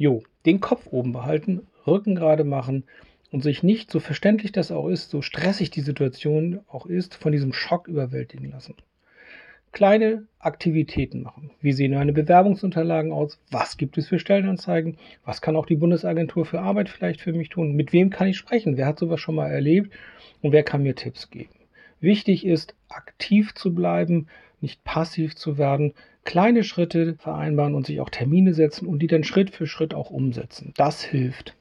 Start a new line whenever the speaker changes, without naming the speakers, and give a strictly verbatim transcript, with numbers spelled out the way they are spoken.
Jo, den Kopf oben behalten, Rücken gerade machen und sich nicht, so verständlich das auch ist, so stressig die Situation auch ist, von diesem Schock überwältigen lassen. Kleine Aktivitäten machen. Wie sehen meine Bewerbungsunterlagen aus? Was gibt es für Stellenanzeigen? Was kann auch die Bundesagentur für Arbeit vielleicht für mich tun? Mit wem kann ich sprechen? Wer hat sowas schon mal erlebt? Und wer kann mir Tipps geben? Wichtig ist, aktiv zu bleiben, nicht passiv zu werden, kleine Schritte vereinbaren und sich auch Termine setzen und die dann Schritt für Schritt auch umsetzen. Das hilft.